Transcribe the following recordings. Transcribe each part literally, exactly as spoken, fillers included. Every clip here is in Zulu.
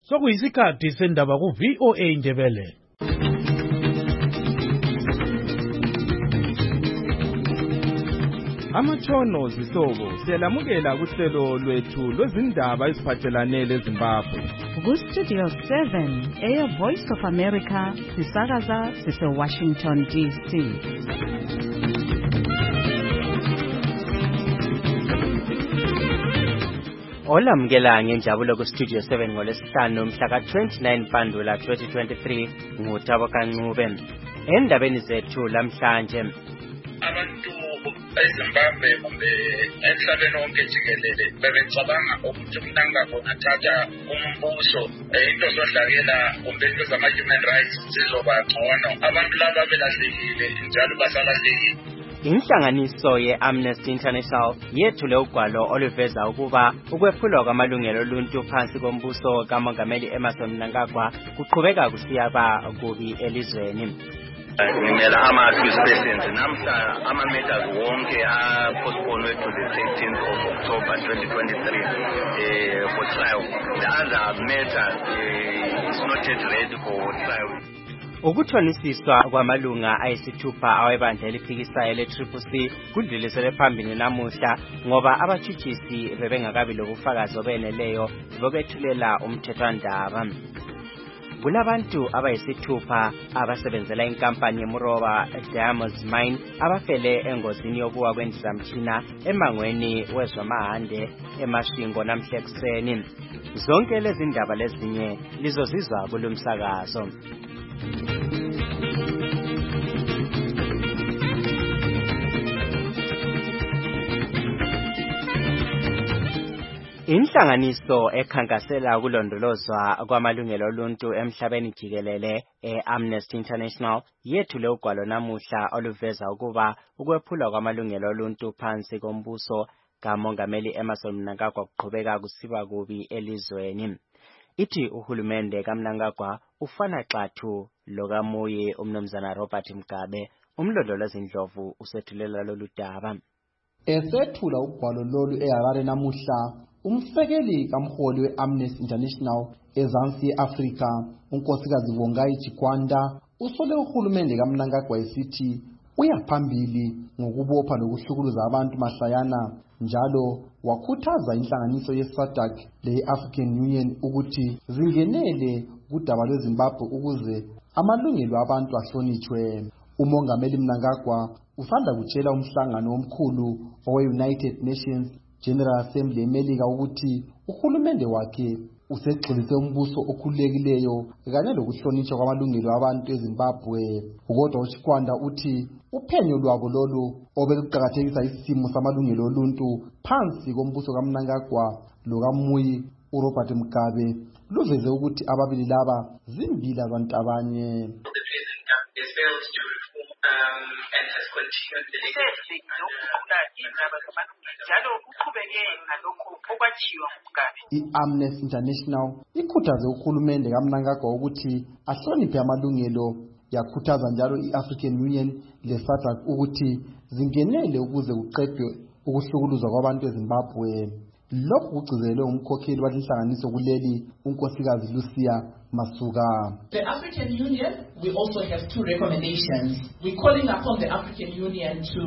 Sokuyisikhathi sendaba ku V O A Ndebele. Amatshono zisobo siyalamukela kuhlelo lwethu lwezindaba eziphathelane leZimbabwe. Ku Studio seven, Air Voice of America, sisakaza sise Washington D C. Olamukela ngenjabulo ku Studio seven ngolesihlanu mhla ka twenty-nine Mpandula twenty twenty-three nguThabo Kancube. Endabeni zethu lamhlanje, abantu eZimbabwe kumbe emhlabeni wonke jikelele bebecabanga ukuthi uMnangagwa ungathatha umbuso into zodlakela kumbe into zama-human rights zizoba ngcono. Abantu laba belahlekile njalo basalahlekile. Inhlanganiso ye-Amnesty International yethule ugwalo oluveza ukuba ukwephulwa kwamalungelo oluntu phansi kombuso kaMongameli Emmerson Mnangagwa kuqhubeka kusiyaba kubi elizweni. Ngimela ama-accusations namhla ama-matters wonke a-postponed to the thirteenth of October twenty twenty-three uh, for trial. The other matter uh, is not yet ready for trial. Ukuthonisiswa kwamalunga ayisithupha awebandla eliphikisayo le-Triple C kudluliselwe phambili namuhla ngoba abatshutshisi bebengakabi lobufakazi obeneleyo bokwethulela umthethwandaba. Kulabantu abayisithupha abasebenzela inkampani yeMuroba Diamonds Mine abafele engozini yokuwa kwendizamtshina emangweni wezwamahande eMashingo namhla ekuseni. Zonke lezi ndaba lezinye lizozizwa kulumsakazo. Inhlanganiso ekhankasela ukulondolozwa kwamalungelo oluntu emhlabeni jikelele e-Amnesty International yethule ugwalo namuhla oluveza ukuba ukwephulwa kwamalungelo oluntu phansi kombuso kaMongameli Emmerson Mnangagwa kuqhubeka kusiba kubi elizweni. Ithi uhulumende kaMnangagwa ufana xathu lokamuyi umnumzana Robert Mugabe. Umlondolozi Ndlovu usethulela lolu daba. Esethula ugwalo lolu eHarare namuhla, umsekeli kamholi we-Amnesty International ezansi Africa, unkosikazi Bongai Chikwanda, usole uhulumende kaMnangagwa esithi uyaphambili ngokubopha lokuhlukuluza abantu mahlayana, njalo wakhuthaza inhlanganiso ye-SADC le-African Union ukuthi zingenele kudaba lweZimbabwe ukuze amalungelo abantu ahlonitshwe. Umongameli Mnangagwa usanda kutshela umhlangano omkhulu owe-United Nations General Assembly eMelika ukuthi uhulumende wakhe usegxilise umbuso okhululekileyo kanye lokuhlonitshwa kwamalungelo abantu eZimbabwe. Kodwa uChikwanda uthi uphenyo lwabo lolu obeluqakathekisa isimo samalungelo oluntu phansi kombuso kaMnangagwa lokamuyi uRobert Mugabe luveze ukuthi ababili laba zimbila zantabanye. I-Amnesty International ikhuthaze uhulumende kaMnangagwa ukuthi ahloniphe amalungelo, yakhuthaza njalo i-African Union le-SADC ukuthi zingenele ukuze kuqedwe ukuhlukuluzwa kwabantu eZimbabwe. Lokhu kugcizelwe umkhokheli walenhlanganiso kuleli, unkosikazi Lucia Masuka. The African Union, we also have two recommendations. We're calling upon the African Union to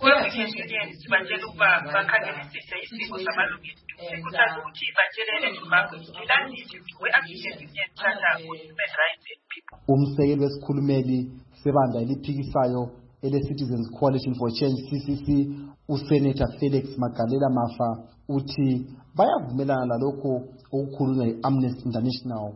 umsekeli wesikhulumeli sebandla eliphikisayo ele-Citizens Coalition for Change C C C, uSenator Felix Magalela Mafa, uthi bayavumelana lalokho okukhulunywa yi-Amnesty International.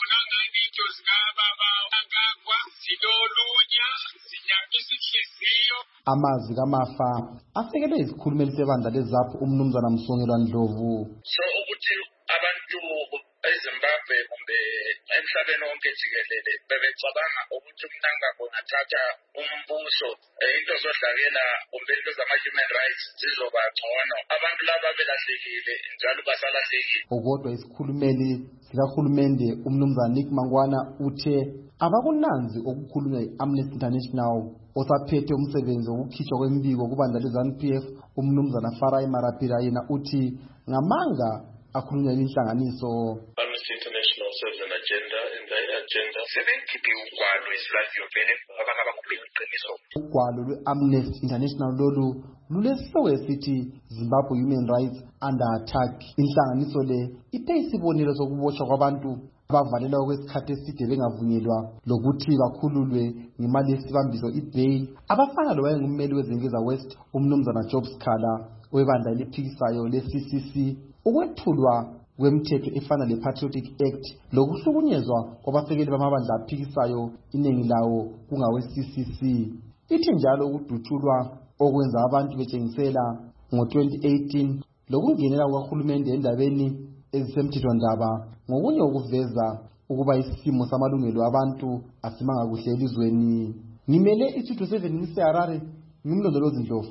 Amazwi kaMafa asekele isikhulumeli sebandla leZAPU umnumzana Msongelwa Ndlovu. So ukuthi abantu eZimbabwe kumbe emhlabeni wonke jikelele bebecabanga ukuthi uMnangagwa ungathatha umbuso into zodlakela kumbe into zama-human rights zizoba ngcono. Abantu laba belahlekile njalo basalahlekile. Kodwa isikhulumeli sikahulumende umnumzana Nick Mangwana uthe abakunanzi okukhulunywa yi-Amnesty International osaphethe umsebenzi wokukhishwa kwembiko kubandla le-ZANU-P F umnumzana Farai Marapira, yena uthi ngamanga akhulunywa inhlanganiso. Amnesty International seven agenda and the agenda sebekhiphe ugwalo esilwaziyo vele abakabakhuluma iqiniso. Ugwalo lwe-Amnesty International lolu lulesihloko esithi Zimbabwe Human Rights Under Attack. Inhlanganiso le iphe isibonelo sokuboshwa kwabantu abavalelwa okwesikhathi eside bengavunyelwa lokuthi bakhululwe ngemali yesibambiso i-bail. Abafana lo wayengummeli weZengeza West umnumzana Job Sikhala webandla eliphikisayo le-C C C. Ukwethulwa kwemthetho efana le-Patriotic Act lokuhlukunyezwa kwabasekeli bamabandla aphikisayo iningi lawo kungawe-C C C. Ithi njalo ukudutshulwa okwenza abantu betshengisela ngo-twenty eighteen lokungenela kukahulumende endabeni ezisemthethwandaba ngokunye ukuveza ukuba isimo samalungelo abantu asimanga kuhle elizweni. Ngimele isitho seven ngiseharare ngimlondolozi Ndlovu.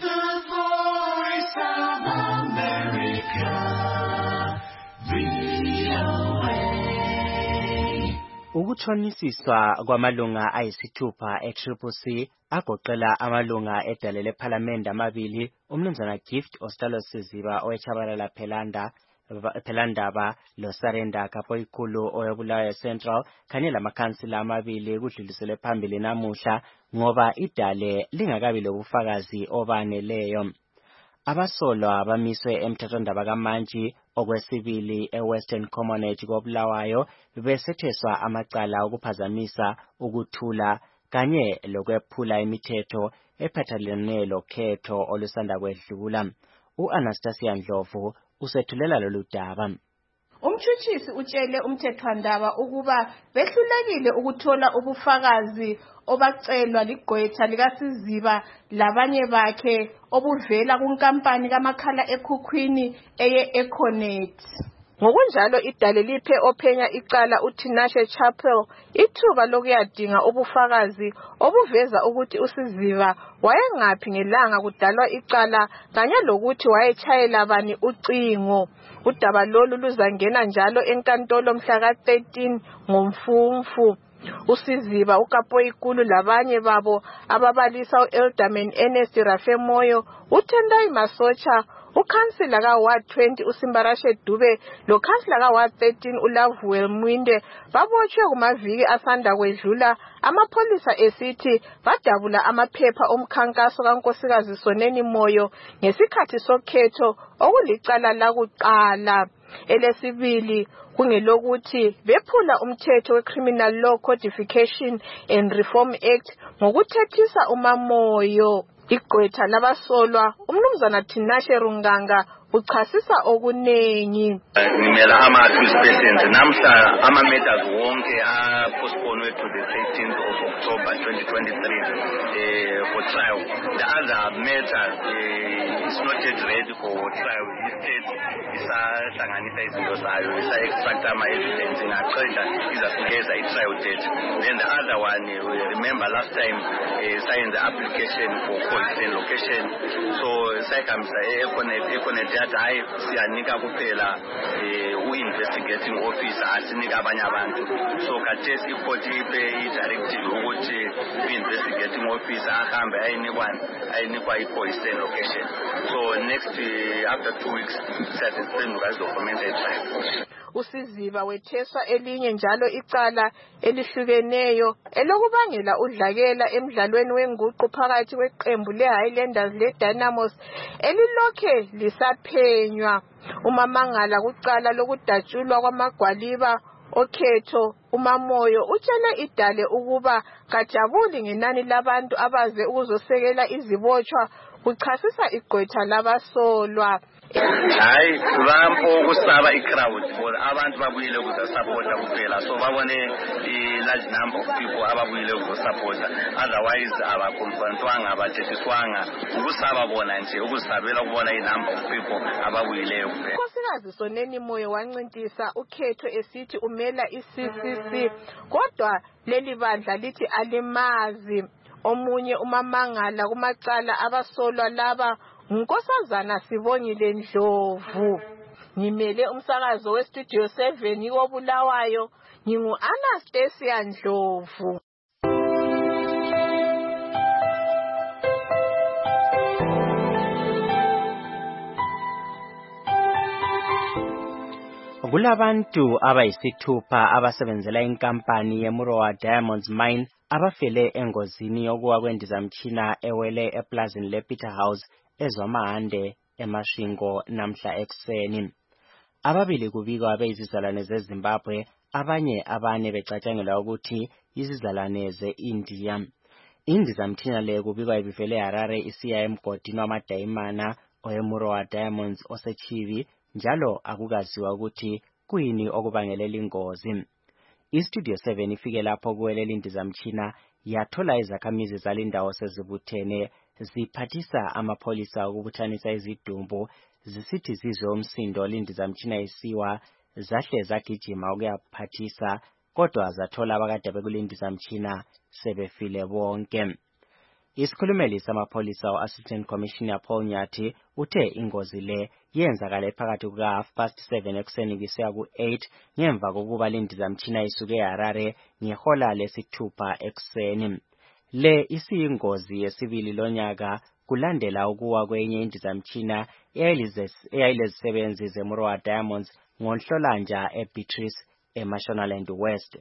Ukutshonisiswa kwamalunga ayisithupha e-Triple C agoqela amalunga edale lephalamende amabili umnumzana Gift Ostalo Siziba owechabalala Phelanda Phelandaba lo Sarenda Kapoyikulu owebulawayo Central kanye lamakhansila amabili kudluliselwe phambili namuhla ngoba idale lingakabi lobufakazi obaneleyo. Abasolwa bamiswe emthethwandaba kaMantshi okwesibili eWestern Commonwealth kobulawayo besetheswa amacala okuphazamisa ukuthula kanye lokwephula imithetho ephathelene lokhetho olusanda kwedlula. U-Anastasia Ndlovu usethulela lolu daba. Umtshutshisi utshele umthethwandaba ukuba behlulekile ukuthola ubufakazi obacelwa ligqwetha likaSiziba labanye bakhe obuvela kunkampani kamakhala ekhukhwini eye Econet. Ngokunjalo idale liphe ophenya icala uTinashe Chapel ithuba lokuyadinga ubufakazi obuveza ukuthi uSiziba wayengaphi ngelanga kudalwa icala kanye lokuthi wayechayela bani ucingo. Udaba lolu luzangena njalo enkantolo mhla ka thirteen ngoMfumfu. uSiziba uKapoyikulu labanye babo ababalisa uElderman Ernest Rafemoyo, uTendai Masocha, ukhansila kaWard twenty uSimbarashe Dube lokhansila kaWard thirteen uLavuel Mwinde babotshwe kumaviki asanda kwedlula amapholisa esithi badabula amaphepha omkhankaso kaNkosikazi Soneni Moyo ngesikhathi sokhetho okulicala lakuqala. Elesibili kungelokuthi bephula umthetho weCriminal Law Codification and Reform Act ngokuthethisa uMamoyo. Igqwetha labasolwa umnumzana Tinashe Runganga uchasisa okunengi. Ngimela ama-accused persons namhla ama-matters wonke apostponed to the thirteenth of October twenty twenty-three uh, for trial. The other matter uh, is not yet ready for trial. Instead, isahlanganisa izinto zayo, isa-extract ama-evidence ingaqeda izasikeza i-trial date. Then the other one, uh, remember last time uh, signed the application for police location. So sayihambisa e-Econet, Econet yathi hayi siyanika kuphela u-investigating officer asinika abanye abantu. So khathesi icourt ipe i-directive ukuthi u-investigating officer ahambe ayinikwa ayinikwa i-police location. So next uh, after two weeks siyazisiphenduka izokomenza i-trial. uSiziba wetheswa elinye njalo icala elihlukeneyo elokubangela udlakela emidlalweni wenguqu phakathi kweqembu leHighlanders leDynamos elilokhe lisaphenywa. UMamangala kucala lokudatshulwa kwamagwaliba okhetho uMamoyo utshele idale ukuba kajabuli ngenani labantu abaze ukuzosekela izibotshwa kuchasisa igqwetha labasolwa. Hayi bampo ukusaba i-crowd for abantu babuyile ukuzosupporta kuphela, so babone i-large number of people ababuyile ukuzosupporta, otherwise abakonfrontwanga abathethiswanga ukusaba bona nje ukusabela ukubona i-number of people ababuyileyo kuphela. uNkosikazi Soneni Moyo wancintisa ukhetho esithi umela i-C C C kodwa leli bandla lithi alimazi. Omunye uMamangala kumacala abasolwa laba uNkosazana Sibongile Ndlovu. Ngimele umsakazo weStudio seven wobulawayo, ngingu-Anastasia Ndlovu. Kulabantu abayisithupha abasebenzela inkampani yeMurowa Diamonds Mine abafele engozini yokuwa kwendizamtshina ewele eplazini lePeterhouse eZwamahande eMasvingo namhla ekuseni. Ababili kubikwa beyizizalwane zeZimbabwe, abanye abane becatshangelwa ukuthi yizizalwane ze-India. Indizamtshina le kubikwa ibivele eHarare isiya emgodini wamadayimana oweMurowa Diamonds oseChivi, njalo akukaziwa ukuthi kuyini okubangelela ingozi. IStudio seven ifike lapho kuwelela indizamtshina yathola izakhamizi zalindawo sezibuthene ziphathisa amapholisa ukubuthanisa izidumbu zisithi zizwe umsindo lindizamtshina isiwa zahle zagijima ukuyaphathisa, kodwa zathola abakade bekulindizamtshina sebefile bonke. Isikhulumeli samapholisa u-Assistant Commissioner Paul Nyathi uthe ingozi le yenzakale phakathi kuka half past seven ekuseni kusiya ku-eight ngemva kokuba lindizamtshina isuke eHarare ngehola lesithupha ekuseni. Le isiyingozi yesibili lonyaka kulandela ukuwa kwenye indizamtshina eyayilezisebenzi zeMurowa Diamonds ngoNhlolanja eBeatrice eMashonaland West.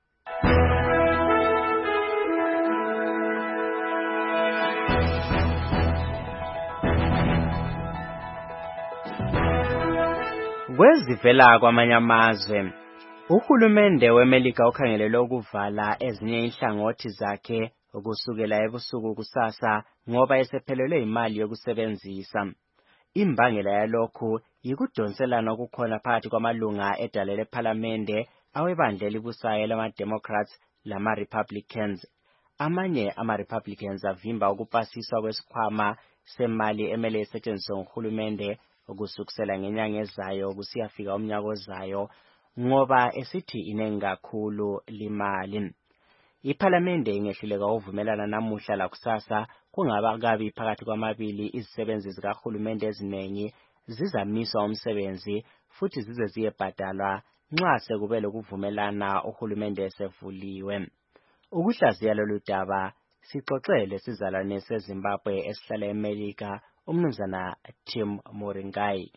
Kwezivela kwamanye amazwe, uhulumende weMelika ukhangelelwe ukuvala ezinye inhlangothi zakhe ukusukela ebusuku kusasa ngoba esephelelwe imali yokusebenzisa. Imbangela yalokhu yikudonselana okukhona phakathi kwamalunga edale lephalamende awebandla elibusayo lama-Democrats lama-Republicans. Amanye ama-Republicans avimba ukupasiswa kwesikhwama semali emele isetshenziswe nguhulumende ukusukusela ngenyanga ezayo kusiyafika umnyaka ozayo ngoba esithi inengi kakhulu limali. Iphalamende ingehluleka ukuvumelana namuhla lakusasa kungaba kabi phakathi kwamabili izisebenzi zikahulumende eziningi zizamiswa umsebenzi futhi zize ziyebhadalwa nxa sekube lokuvumelana uhulumende esevuliwe. Ukuhlaziya lolu daba sixoxele sizalwane seZimbabwe esihlala eMelika umnumzana Tim Moringai.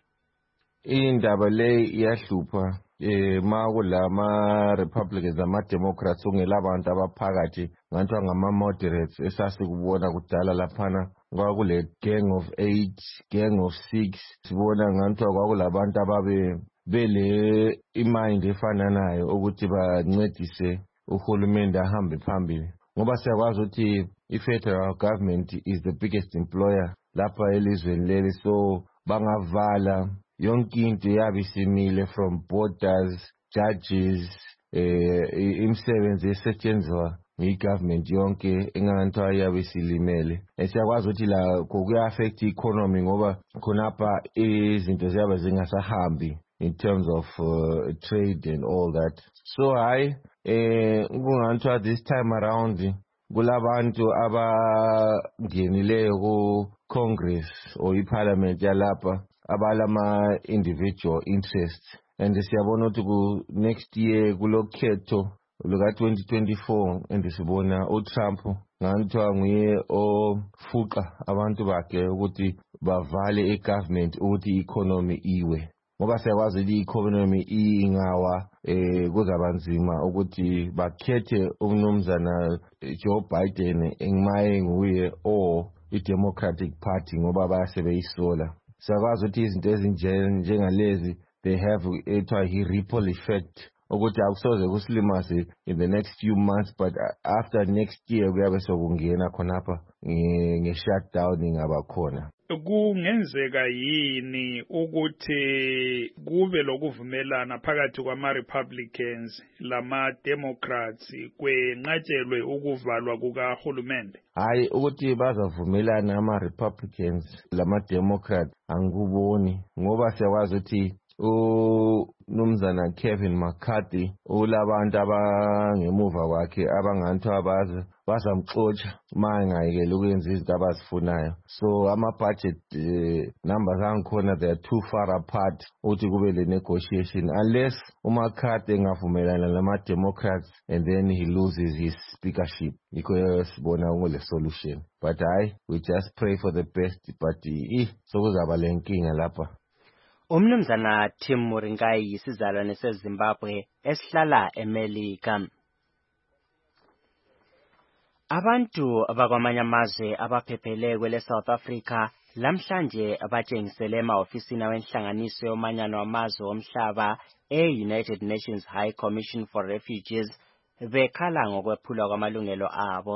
Indaba le iyahlupha eh makulama Republicans ama Democrats ungelabantu abaphakathi ngathi ngama moderates esasikubona kudala laphana kwakule gang of eight, gang of six, sibona ngathi kwakulabantu ababe bele imind efananayo ukuthi bancedise uhulumende ahambe phambili, ngoba siyakwazi ukuthi i-federal government is the biggest employer lapha elizweni leli, so bangavala yonke into yabisimile from borders, judges, eh imisebenzi esetshenzwa ngegovernment yonke enganthwa yabisilimele. Esiyakwazi ukuthi la kuya affect economy ngoba khonapha izinto ziyaba zingasahambi in terms of uh, trade and all that. So hayi eh kunganthwa this time around kulabantu abangenileyo ku Congress or iParliament yalapha abalama individual interests, and siyabona ukuthi ku next year kulokhetho luka twenty twenty-four and sibona uTrump nganthiwa nguye ofuqa abantu bakhe ukuthi bavale igovernment ukuthi economy iwe, ngoba siyakwazi ukuthi i-economy ingawa eh kuzabanzima ukuthi bakhethe umnumzana Joe Biden engimaye nguye or i-Democratic Party ngoba bayasebeyisola. Siyakwazi ukuthi izinto ezinjengalezi they have a ripple effect ukuthi akusoze kusilimase in the next few months, but after next year kuyabe sokungena khonapha nge-shutdown ingaba khona. Kungenzeka yini ukuthi kube lokuvumelana phakathi kwama-Republicans lama-Democrats kwenqatshelwe ukuvalwa kukahulumende? Hayi, ukuthi bazavumelana ama-Republicans lama-Democrats angikuboni, ngoba siyakwazi ukuthi uNumzana Kevin McCarthy ulabantu abangemuva kwakhe abanganthwa abaza bazamxotsha mangayekela ukwenza izinto abazifunayo. So ama-budget uh, numbers angikhona they are too far apart ukuthi kube le negotiation unless uMcCarthy engavumelana nama-Democrats and then he loses his speakership. Yikho sibona ngole solution, but I we just pray for the best, but eh sokuzaba lenkinga lapha. Umnumzana Tim Muringai yisizalwane seZimbabwe esihlala eMelika. Abantu abakwamanye amazwe abaphephele kwele South Africa lamhlanje abatshengisele ema-ofisini awenhlanganiso yomanyano wamazwe omhlaba e-United Nations High Commission for Refugees bekhala ngokwephulwa kwamalungelo abo.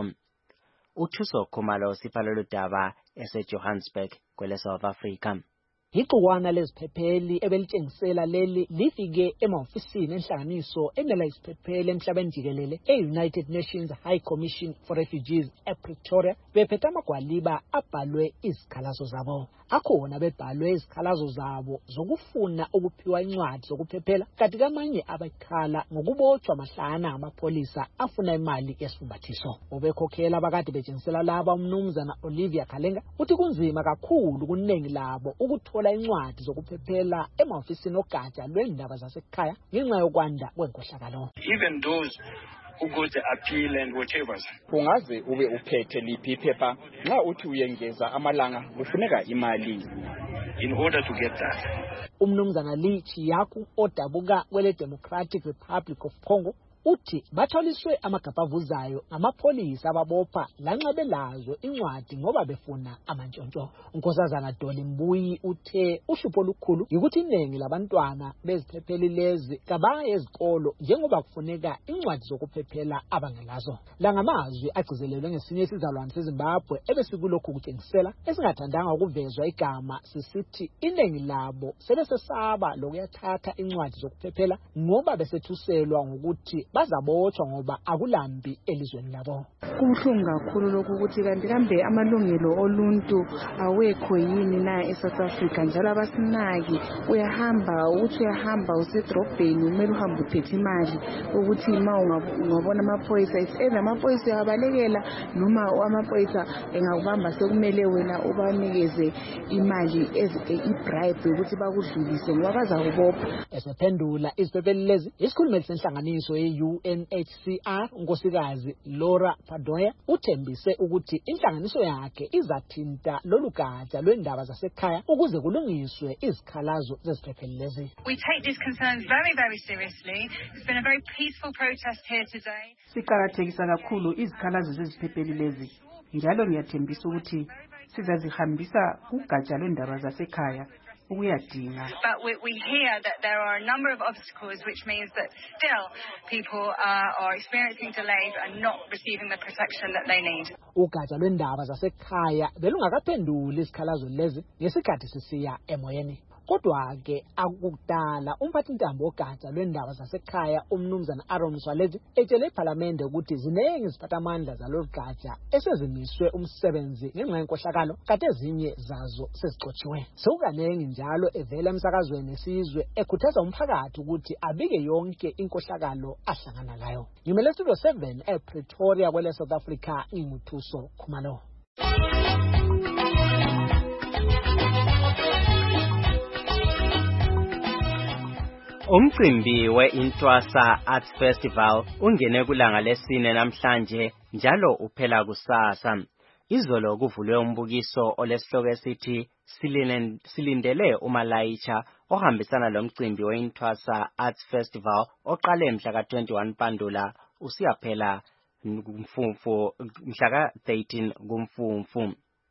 Uthuso Khumalo usipha lolu daba ese-Johannesburg kwele South Africa. Igcikwana leziphepheli ebelitshengisela leli lifike ema-ofisini enhlanganiso emela iziphepheli emhlabeni jikelele e-United Nations High Commission for Refugees ePretoria bephethe amagwaliba abhalwe izikhalazo zabo. Akhona bebhalwe izikhalazo zabo zokufuna ukuphiwa incwadi zokuphephela kanti kamanye abakhala ngokubotshwa mahlana amapholisa afuna imali yesifumbathiso. Obekhokhela abakade betshengisela laba umnumzana Olivia Kalenga uthi kunzima kakhulu kuningi labo ukuthola incwadi zokuphephela ema-ofisini ogatsha lwendaba zasekhaya ngenxa yokwanda kwenkohlakalo. Even those who go to appeal and whatever. Ungaze ube uphethe liphi iphepha nxa uthi uyengeza amalanga kufuneka imali in order to get that. Umnumzana Lee Chiyaku odabuka kwele Democratic Republic of Congo uthi batholiswe amagabha avuzayo amapholisa ababopha lanxa belazo incwadi ngoba befuna amantshontsho. Unkosazana Dolly Mbuyi uthe uhlupho olukhulu ukuthi iningi labantwana beziphepheli lezi kabaye ezikolo njengoba kufuneka incwadi zokuphephela abangelazo. La ngamazwi agcizelelwe ngesinye isizalwane seZimbabwe ebesikulokhu kutshengisela esingathandanga ukuvezwa igama sisithi iningi labo sebesesaba lokuyathatha incwadi zokuphephela ngoba besethuselwa ngokuthi bazabotshwa ngoba akulambi elizweni labo. Kubuhlungu kakhulu lokhu ukuthi kanti kambe amalungelo oluntu awekho yini na eSouth Africa njalo abasinaki uyahamba uthi uyahamba usedrobheni umele uhambe uphethe imali ukuthi ma ungabona amaphoyisa either amaphoyisa uyabalekela noma amaphoyisa engakubamba sekumele wena ubanikeze imali i-bribe ukuthi bakudlulise ngoba bazakubopha. Esephendula iziphepheli lezi isikhulumeli senhlanganiso ye U N H C R unkosikazi Laura Padoya uthembise ukuthi inhlanganiso yakhe izathinta lolu gatsha lwendaba zasekhaya ukuze kulungiswe izikhalazo zeziphepheli lezi. We take these concerns very very seriously. It's been a very peaceful protest here today. Siqhakathekisa kakhulu izikhalazo zeziphepheli lezi njalo ngiyathembisa ukuthi sizazihambisa kugatsha lwendaba zasekhaya. But we, we hear that there are a number of obstacles, which means that still people uh, are experiencing delays and not receiving the protection that they need. Ugatsha lwendaba zasekhaya belungakaphenduli isikhalazo lezi ngesikhathi sisiya emoyeni. Kodwa ke akudala umphathintambo wogatsha lwendaba zasekhaya umnumzana Aaron Mswaledi etshele iPhalamende ukuthi zinengi iziphathamandla zalolu gatsha esezimiswe umsebenzi ngenxa yenkohlakalo kade ezinye zazo sezixotshiwe. Sekukanengi njalo evela emsakazweni esizwe ekhuthaza umphakathi ukuthi abike yonke inkohlakalo ahlangana layo. Ngimele Studio seven ePretoria kwele South Africa nginguthuso Khumalo. Umcimbi we-Intwasa Arts Festival ungene kulanga lesine namhlanje njalo uphela kusasa. Izolo kuvulwe umbukiso olesihloko esithi silindele uMalaitsha ohambisana lomcimbi we-Intwasa Arts Festival oqale mhla ka twenty-one Mpandula usiyaphela kumfumfu mhla ka thirteen kumfumfu.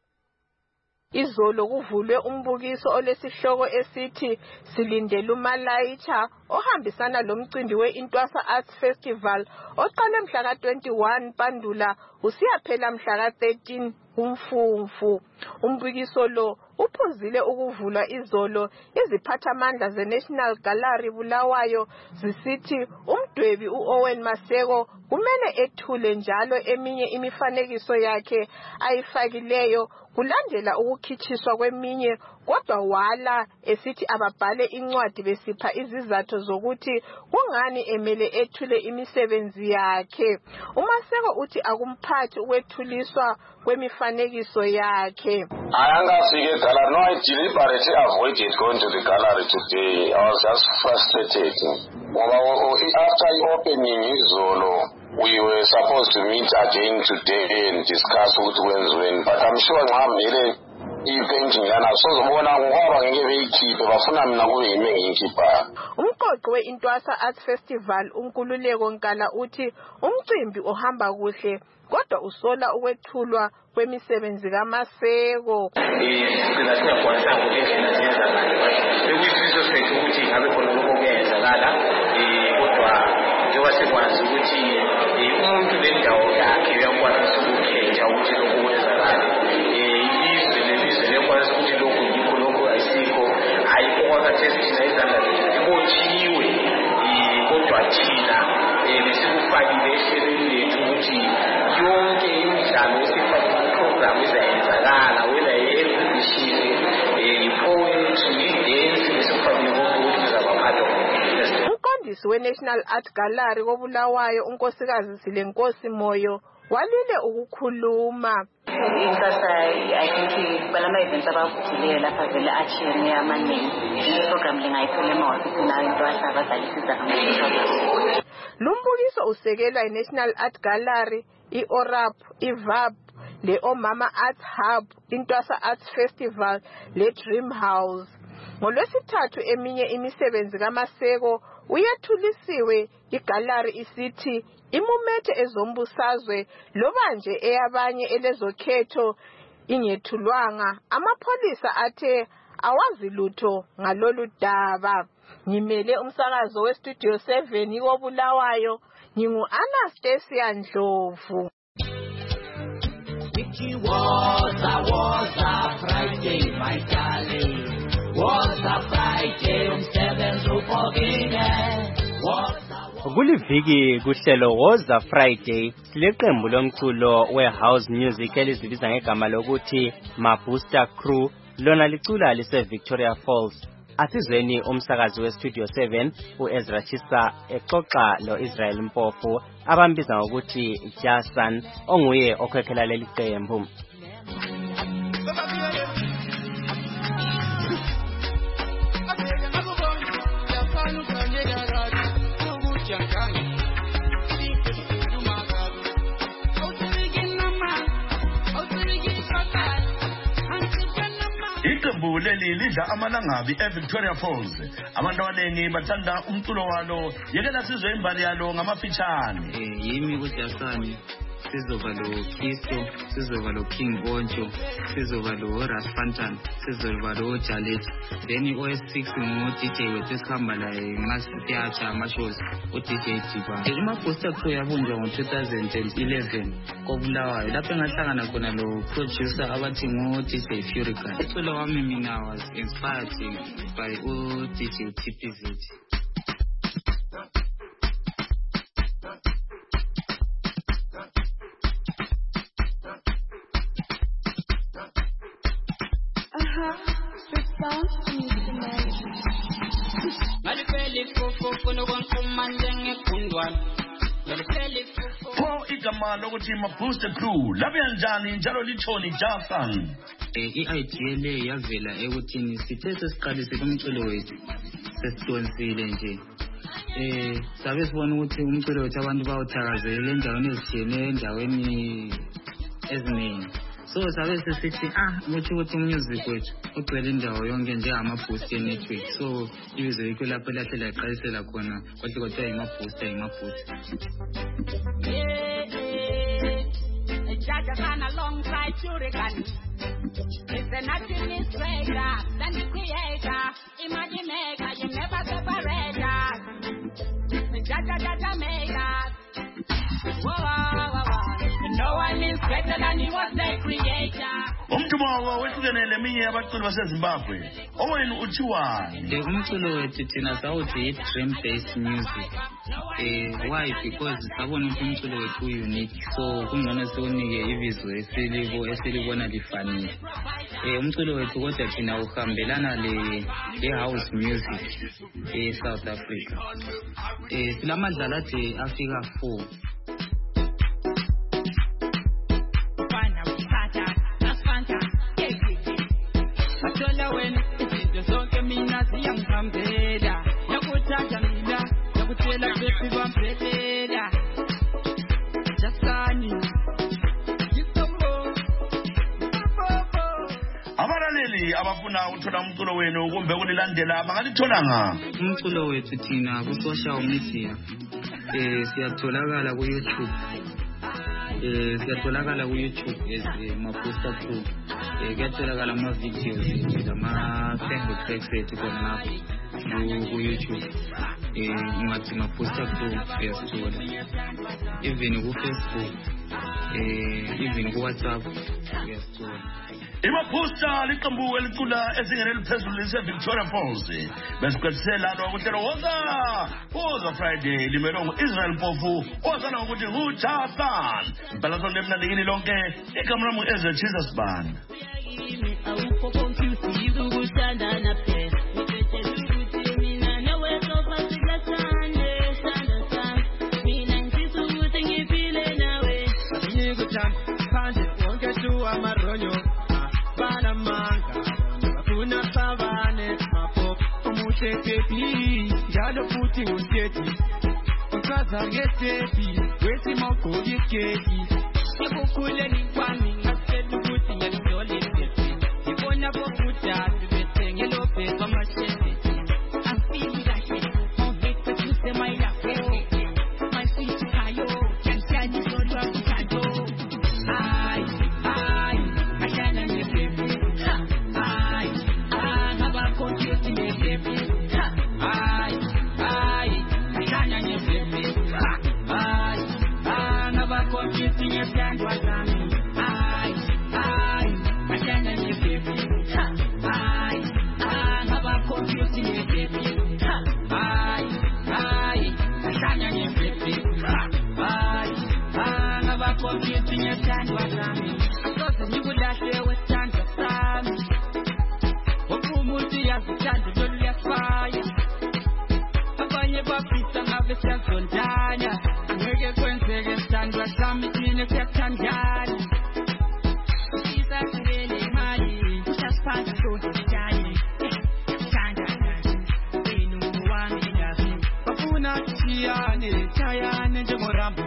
Izolo kuvulwe umbukiso olesihloko esithi silindele uMalaitsha ohambisana lomcimbi we-Intwasa Arts Festival oqale mhla ka twenty-one Mpandula usiyaphela mhla ka thirteen kumfumfu. Umbukiso lo uphuzile ukuvulwa izolo iziphathamandla ze-National Gallery Bulawayo zisithi umdwebi uOwen Maseko kumele ethule njalo eminye imifanekiso yakhe ayifakileyo kulandela ukukhitshiswa kweminye, kodwa wala esithi ababhale incwadi besipha izizathu zokuthi kungani emele ethule imisebenzi yakhe. uMaseko uthi akumphathi ukwethuliswa kwemifanekiso yakhe. Ayangafike gallery. No, I deliberately avoided going to the gallery today. I was just frustrated. After opening izolo, we were supposed to meet again today and discuss what wins when. But I'm sure I'm really i-painting lana sozobona ngoba ngeke beyikhiphe bafuna mina kube yimi engiyikhiphayo. Umqoqi we-Intwasa Arts Festival uNkululeko Nkala uthi umcimbi ohamba kuhle kodwa usola ukwethulwa kwemisebenzi kaMaseko. Sigcina singakwanisa ngokuyindlela ziyenzakala. Bekuyisifiso sethu ukuthi ngabe khona okuyenzakala kodwa njengoba sikwazi ukuthi umuntu lendawo yakhe uyakwanisa ukukhetha ukuthi lokhu kwenzakala. Ilizwe lelizwe liyakwanisa ukuthi lokhu yikho lokhu ayisikho ayikho kwakhathesi thina izandla zibotshiwe kodwa thina besikufakile ehlelweni lethu ukuthi yonke imidlalo esifakile iprogram izayenzakala wena ye-exhibition i-poetry i-dance besikufakile konke ukuthi kuzabaphatha. Umqondisi we-National Art Gallery koBulawayo unkosikazi Silenkosi Moyo walile ukukhuluma. Intwasa I think balama events abavuthileyo lapha vele achiyene amaningi iprogram lingayithola emahofisi nayo Intwasa abadalisiza amaningi. Lumbukiso usekelwa i-National Art Gallery, i-ORAP, i-V A B, le-Omama Art Hub, Intwasa Arts Festival, le-Dream House. NgoLwesithathu eminye imisebenzi kaMaseko uyethulisiwe igallery isithi imumethe ezombusazwe loba nje eyabanye elezokhetho ingethulwanga. Amapholisa athe awazi lutho ngalolu daba. Ngimele umsakazo we-Studio seven koBulawayo, ngingu-Anastasia Ndlovu. It was a was a Friday, my darling. Was a Friday, umsebenzi uphokile. Kuliviki kuhlelo Woza Friday sileqembu lomculo we-house music elizibiza ngegama lokuthi Mabooster Crew lona licula lise Victoria Falls. Asizweni umsakazi we-Studio seven u-Ezra Chisa exoxa lo-Israel Mpofu abambiza ngokuthi Jason onguye okwekhela leli qembu. Iqembu leli lidla amalangabi eVictoria Falls. Abantu abaningi bathanda umculo walo. Yekela sizwe imbali yalo ngamafitshane. Eh yimi kuJasani. Sizoba lo Kisto, sizoba lo King Boncho, sizoba lo Ras Fantan, sizoba lo Jalet. Then O S six ngo D J wethu sikhamba la eMasiacha amashows u D J Tiba. Uma poster crew yabunjwa ngo two thousand eleven koBulawayo lapho engahlangana khona lo producer abathi ngo D J Furica. Icolo wami mina was inspired by u D J T P Z. Po igama lokuthi Mabooster Crew labe kanjani njalo lithoni Jason? Eh i-idea le yavela ekuthini sithe sesiqalisile umculo wethu sesiqonisile nje eh sabe sibona ukuthi umculo wethu abantu bawuthakazelela endaweni ezithile endaweni eziningi. So sabe sesithi ah muthi ukuthi music wethu ugcwele indawo yonke njengama booster network. So ibizo yikho lapho lahle laqalisela khona kwathi kwathiwa ima booster ima booster. Jaja man alongside Hurricane. It's an administrator, then the creator, imagine maker, you never separate us. Jaja Jaja made us. Whoa, whoa, whoa, whoa. No one is greater than he was the creator. Umculo wethukenele eminye abaculi baseZimbabwe. Owenu uthiwani? The umculo wethu thina sawuthi dream based music. Eh why? Because sabona ukuthi umculo wethu unique. So kungcono siwunike ibizo esilibo esilibona lifanele. Eh umculo wethu kodwa thina uhambelana le le house music e South Africa. Eh silamadlala athi afika four. abalaleli abafuna uthola umculo wenu kumbe ukulilandela bangalithola nga umculo wethu thina ku social media eh siyatholakala ku YouTube eh siyatholakala ku YouTube as Mapusta Crew eh kuyatholakala ama videos lama sample tracks ethu khona ku YouTube eh ungathi Mapusta Crew uyasithola even ku Facebook eh even ku WhatsApp uyasithola Imaphusta liqembu elicula ezingeni eliphezulu lise Victoria Falls besiqelisela lo kuhlelo woza woza Friday limelo Israel Mpofu ozana ukuthi uJapan impela sonke emnandikini lonke igama lami Ezra Jesus Band awukho confused ukuthanda na phe ukuthi mina nawe sofa sigasane sanda sanda mina ngifisa ukuthi ngiphile nawe ngikuthanda phandle wonke tu amaronyo bana manga bafuna savane mapop umuhle baby njalo futhi usethi usaza ngesethi wethi mawugqoki iketi ekukhuleni kwami ngaphela ukuthi ngiyadole isethi ngibona bokuda bethenge lo bheka amashebe afili kahle ongeke kuse mayila my feet kayo kanjani sodwa kuthando ay ay kashana ngesethi ay ay abakhonjeti ngesethi ay ay kashana ngesethi ay ay abakhonjeti ngesyandwa zami ay ay kashana ngesethi ay ay abakhonjeti ngesethi ay ay kashana ngesethi ay ay abakhonjeti ngesyandwa zami asoze ngikulahle wesandla sami umuntu yazithanda lolu liyafaya abanye bafisa ngabe siyazondana angeke kwenzeke sandwa sami thina siyathandana usisa kubele imali usasiphatha sodijani thandana wenu wami nabi bafuna siyane chayane njengorambo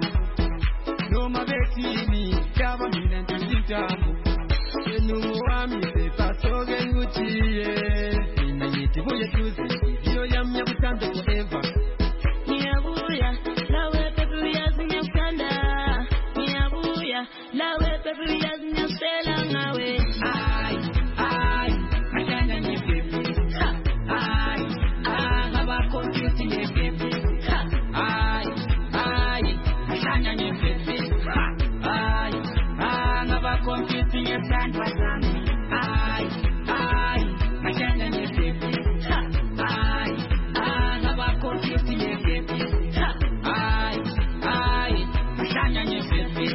noma bethini yaba mina ntintambo wenu wami sefasoke nguthiye mina ngithi buye tuze iyo yami yakuthanda forever ngiyabuya lawe baby uyazi ngiyakuthanda ngiyabuya lawe baby uyazi ngiyasela ngawe ay ay kashana ngebaby ay ay abakhonjeti ngebaby ay ay kashana ngebaby ay ay abakhonjeti ngesandwa sami ay ay kashana ngebaby ay ay abakhonjeti ngebaby ay ay kashana ngebaby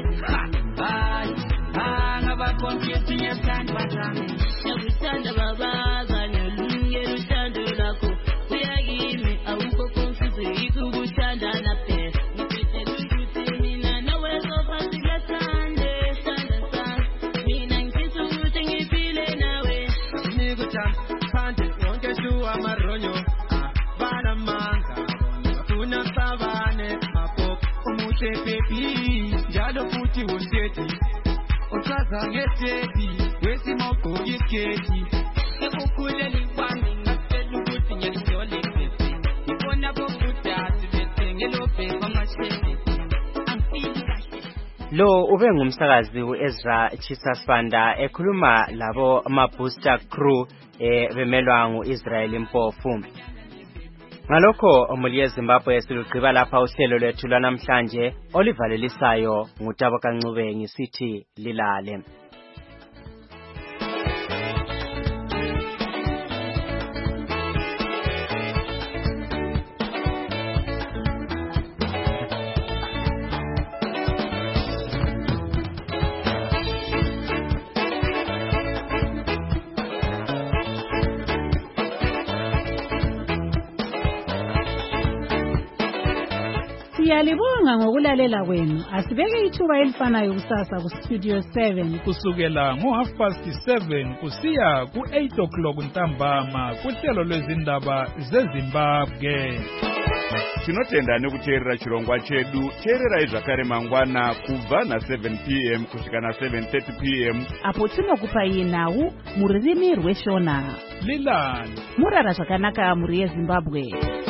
ay ay abakhonjeti ngesandwa sami yakuthanda babaza nelungelo uthando lakho uyakimi awukho confused ukuthanda na phe ngiphethe ukuthi mina nawe sofa sigasane sanda sanda mina ngifisa ukuthi ngiphile nawe ngikuthanda phandle wonke tu amaronyo bana manga bafuna savane mapop umuhle baby njalo futhi usethi usaza ngesethi wethi mawugqoki iketi ekukhuleni kwami ngaphela ukuthi ngiyadole isethi ngibona bokuda bethenge lo bheka amashebe angifili kahle Lo ube ngumsakazi uEzra Jesus Banda ekhuluma labo Mapusta Crew eh bemelwa nguIsrael Mpofu. Ngalokho umuli yeZimbabwe silugqiba lapha uhlelo lwethu lwanamhlanje olivalelisayo ngutabo kaNcube ngisithi lilale. Siyalibonga ngokulalela kwenu. Asibeke ithuba elifanayo kusasa ku Studio seven kusukela ngo half past seven kusiya ku eight o'clock ntambama kuhlelo lwezindaba zeZimbabwe. tinotenda nekuteerera chirongwa chedu. Teererai zvakare mangwana kubva na seven p m kusvika na seven thirty p m apo tinokupai nhau mururimi rweshona. Lilan murara zvakanaka muri yeZimbabwe.